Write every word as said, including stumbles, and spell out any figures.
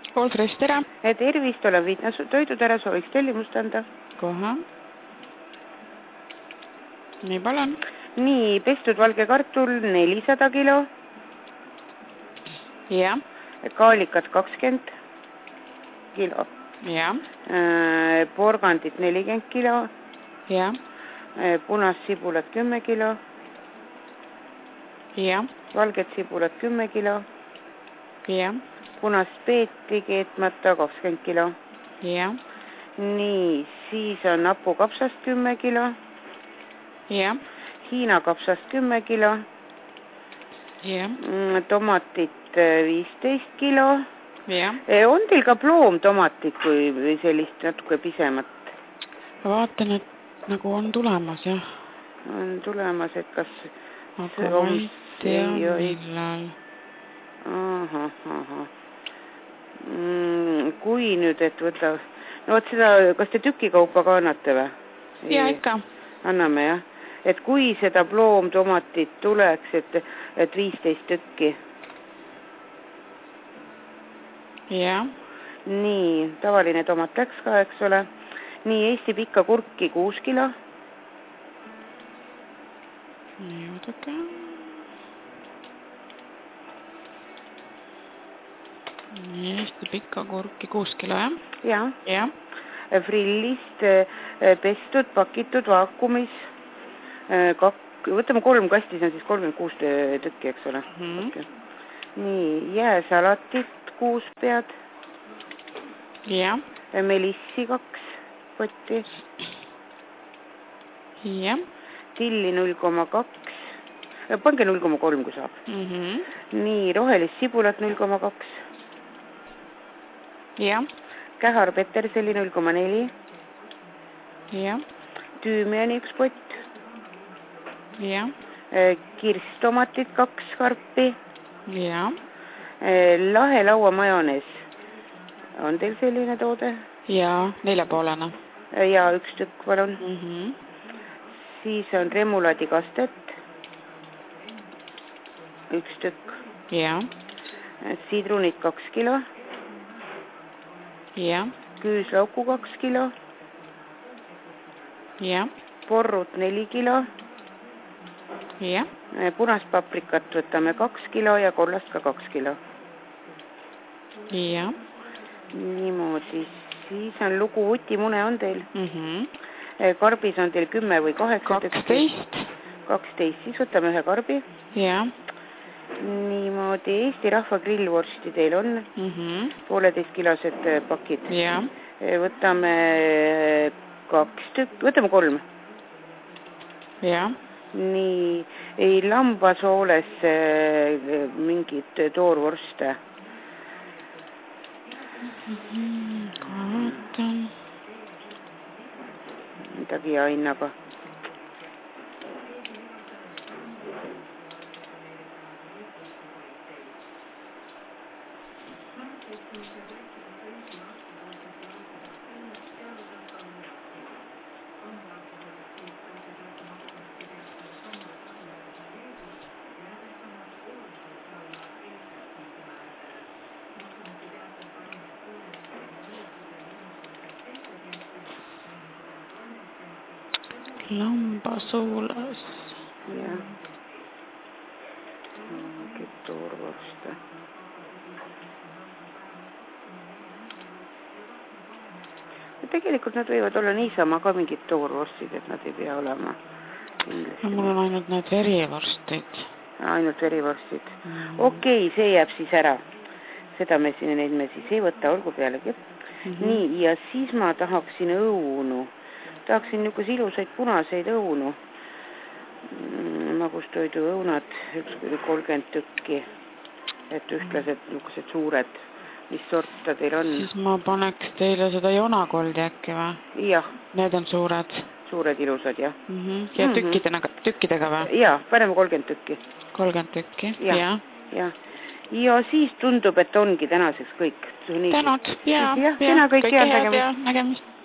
Kool Fresh, tere. Tervist, olen Viitna toidud ära, sooviks tellimust anda. Kohe. Nii, palun. Nii, pestud valge kartul nelisada kilo. Ja. Kaalikat kakskümmend kilo. Ja. Porgandit nelikümmend kilo. Ja. Punast sibulat kümme kilo. Ja. Valget sibulat kümme kilo. Ja. Punast peeti keetmata kakskümmend kilo. Ja. Nii, siis on napukapsast kümme kilo. Ja. Hiina kapsast kümme kilo. Ja. Tomatit viisteist kilo. Ja. On teil ka ploomtomatit kui sellist natuke pisemat? Ma vaatan, et nagu on tulemas, jah. On tulemas, et kas... Aga ma ei tea, millal. Aha, aha. Kui nüüd, et võta... No võt seda, kas te tükikaupa ka annate või? Ja, ikka. Anname, jah. Et kui seda ploomtomatit tuleks, et, et viisteist tükki. Ja. Nii, tavaline tomat läks ka, eks ole. Nii, Eesti pikka kurki kuus kilo. Nii, oodake. Nii, Eesti pikka kurki kuus kilo, jah? Ja. Ja. Frillist pestud, pakitud vaakumis. Kak... Võtame kolm kasti, see on siis kolmkümmend kuus tükki, eks ole. Mm -hmm. okay. Nii, jääsalatit kuus pead. Ja. Melissi kaks kotti. Ja. Tilli null koma kaks. Pange null koma kolm, kui saab. Mm -hmm. Nii, rohelist sibulat null koma kaks. Ja. Kähar peterseli null koma neli. Ja. Tüümiani üks pott. Ja. Kirstomatit kaks karpi. Ja. Lahe laua majonees. On teil selline toode? Ja, neljapoolene. Ja, üks tükk, palun. Mm -hmm. Siis on remulaadi kastet. Üks tükk. Ja. Sidrunit kaks kilo. Ja. Küüslauku kaks kilo. Ja. Porrut neli kilo. Ja. Punast paprikat võtame kaks kilo ja kollast ka kaks kilo. Ja. Niimoodi. Siis on lugu vutimune on teil. Mm -hmm. Karbis on teil kümme või kaheksa. kaksteist. kaksteist. Siis võtame ühe karbi. Ja. Niimoodi. Eesti rahva grillvorsti teil on. Mm -hmm. pooleteist kilosed pakid. Ja. Võtame kaks tükk. Võtame kolm. Ja. Nii, ei lambasooles mingid toorvorste. Vaatan. Midagi hea hinnaga. Lambasoolas. Jah. Mingid toorvorste. Tegelikult nad võivad olla niisama ka mingid toorvorstid, et nad ei pea olema. No, mul on ainult need verivorstid. Ainult verivorstid. Mm. Okei, okay, see jääb siis ära. Seda me siin neid me siis ei võta, olgu pealegi. Mm -hmm. Nii, ja siis ma tahaksin õunu. Tahaksin niisuguse ilusaid punaseid õunu. Magustoidu õunad, üks kolmkümmend tükki. Et ühtlased niisugused suured. Mis sorta teil on? Siis ma paneks teile seda jonakoldi äkki või? Jah. Need on suured. Suured ilusad, jah. Mm -hmm. Ja tükkidega, tükkidega või? Jah, paneme kolmkümmend tükki. kolmkümmend tükki, ja. Ja. Ja. Ja siis tundub, et ongi tänaseks kõik. Tänud, ja. Ja, ja. Kena kõik, kõik ja head nägemist. ja nägemist.